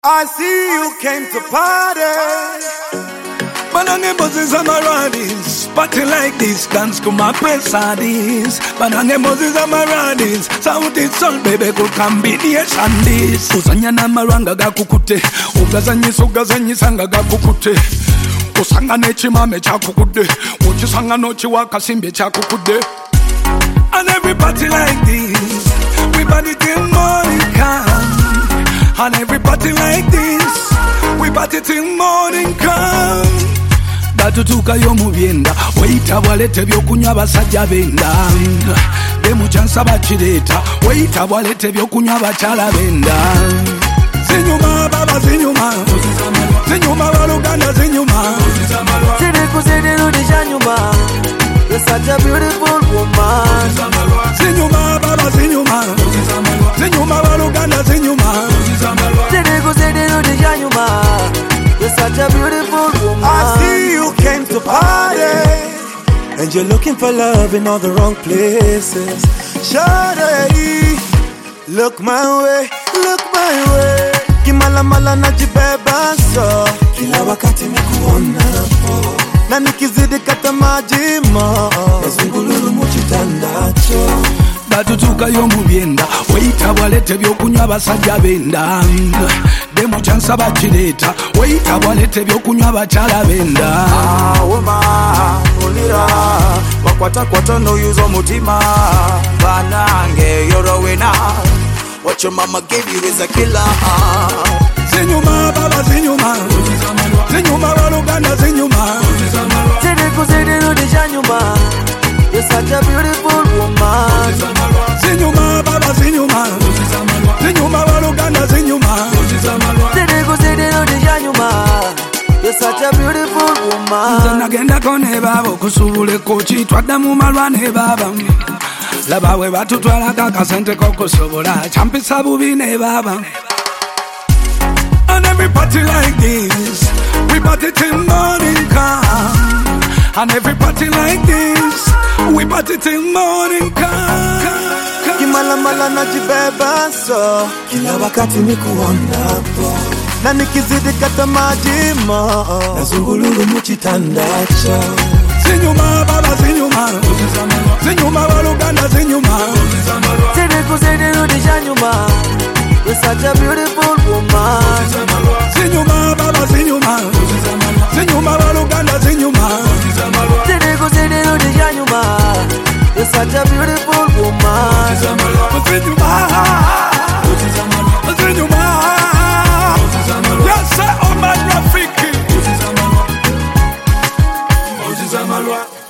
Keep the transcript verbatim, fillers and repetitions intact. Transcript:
I see you came to party. Banange Moses Amaradis, party like this, dance to my pesadis. Banange Moses Amaradis, sound it soul baby good combination this. Usanya na maranga gakukute, ugazanyi sugazanyi sanga gakukute. Usanga nechi mame chakukude, uchisanga nochi wakasimbe chakukude. And every party like this, we party till morning come. And every party like this, we party till morning come. Batutuka yo mubyenda, waita walete byokunywa basajja benda. Demu chansa bachireta, waita walete byokunywa bachala benda. Zinyuma baba zinyuma, zinyuma baluganda zinyuma. Ziri kuzidi rudi janyuma, you're such a beautiful woman. Zinyuma baba zinyuma, zinyuma baluganda zinyuma. Ziri kuzidi rudi janyuma, you're such a beautiful woman. I see you came to party, and you're looking for love in all the wrong places. Shawty, look my way, look my way. Kimala mala najibeba so, kila wakati nikuona po. Na nikizidi kata majima, nazungululu muchitandacho. Batutuka yo mubyenda, waita walete byokunywa basajja benda. Demu chansa bachireta, waita walete byokunywa bachala benda. Ah, wema, ulira, wakwata kwata no yuzo mutima. Banange, you're a winner. What your mama gave you is a killer. Zinyuma baba zinyuma, zinyuma baluganda zinyuma. Ziri kuzidi rudi janyuma, you're such a beautiful woman. Zinyuma baba zinyuma, zinyuma baluganda zinyuma. Ziri kuzidi rudi janyuma, you're such a beautiful woman. Zanagenda kone babo kusubule kochi twada mu malwane baba. Laba we batutwala kakasente kokusobola champisa bubi ne baba. And every party like this, we party till morning come. And every party like this, we party till morning come. Kimala mala najibeba so, kila wakati nikuona po. Na nikizidi kata majima, nazungululu muchitandacho. Zinyuma baba zinyuma, zinyuma baluganda zinyuma. Ziri kuzidi rudi janyuma, you're such a beautiful woman. Zinyuma baba zinyuma, zinyuma baluganda zinyuma. Ziri kuzidi rudi janyuma, you're such a beautiful woman. Zinyuma, zinyuma. Yes sir, oh my Rafiki. Moses Amalwa.